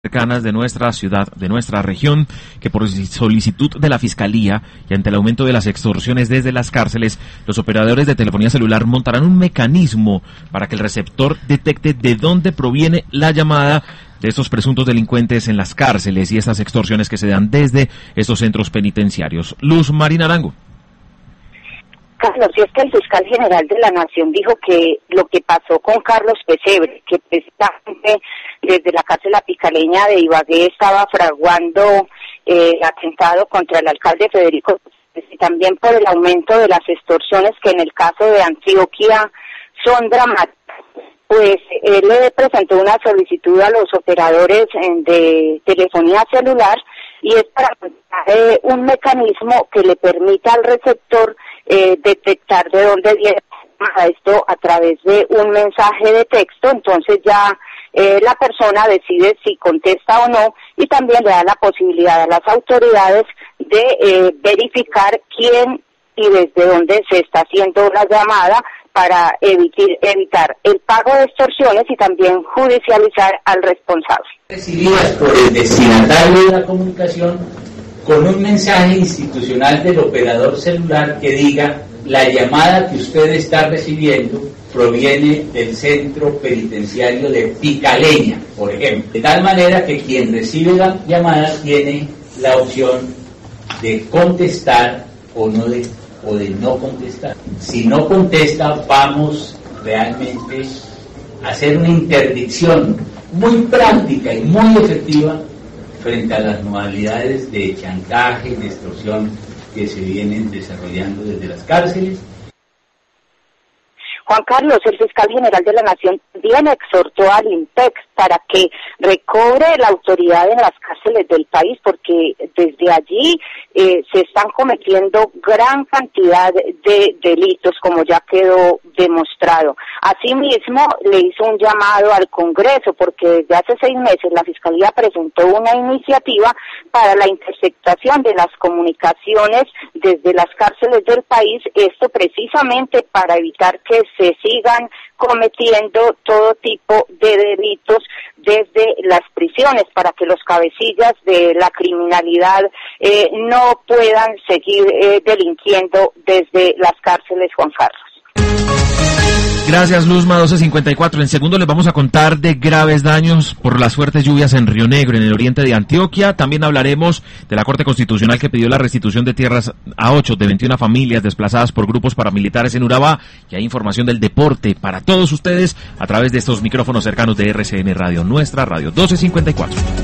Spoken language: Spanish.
cercanas de nuestra ciudad, de nuestra región, que por solicitud de la Fiscalía y ante el aumento de las extorsiones desde las cárceles, los operadores de telefonía celular montarán un mecanismo para que el receptor detecte de dónde proviene la llamada de estos presuntos delincuentes en las cárceles y estas extorsiones que se dan desde estos centros penitenciarios. Luz Marina Arango. Carlos, y es que el fiscal general de la Nación dijo que lo que pasó con Carlos Pesebre, que precisamente desde la cárcel Apicaleña de Ibagué estaba fraguando el atentado contra el alcalde Federico, y también por el aumento de las extorsiones que en el caso de Antioquia son dramáticas, pues él le presentó una solicitud a los operadores de telefonía celular y es para un mecanismo que le permita al receptor detectar de dónde viene esto a través de un mensaje de texto. Entonces ya la persona decide si contesta o no, y también le da la posibilidad a las autoridades de verificar quién y desde dónde se está haciendo la llamada para evitar el pago de extorsiones y también judicializar al responsable. Recibidas por el destinatario de la comunicación con un mensaje institucional del operador celular que diga: la llamada que usted está recibiendo proviene del centro penitenciario de Picaleña, por ejemplo. De tal manera que quien recibe la llamada tiene la opción de contestar o de no contestar. Si no contesta, vamos realmente a hacer una interdicción muy práctica y muy efectiva frente a las modalidades de chantaje, de extorsión que se vienen desarrollando desde las cárceles. Juan Carlos, el fiscal general de la Nación también exhortó al INPEX para que recobre la autoridad en las cárceles del país, porque desde allí se están cometiendo gran cantidad de delitos, como ya quedó demostrado. Asimismo, le hizo un llamado al Congreso, porque desde hace 6 meses la Fiscalía presentó una iniciativa para la interceptación de las comunicaciones desde las cárceles del país, esto precisamente para evitar que se sigan cometiendo todo tipo de delitos desde las prisiones, para que los cabecillas de la criminalidad no puedan seguir delinquiendo desde las cárceles, Juan Carlos. Gracias, Luzma. 12:54. En segundo les vamos a contar de graves daños por las fuertes lluvias en Río Negro, en el oriente de Antioquia. También hablaremos de la Corte Constitucional que pidió la restitución de tierras a 8 de 21 familias desplazadas por grupos paramilitares en Urabá. Y hay información del deporte para todos ustedes a través de estos micrófonos cercanos de RCN Radio, nuestra radio. 12:54.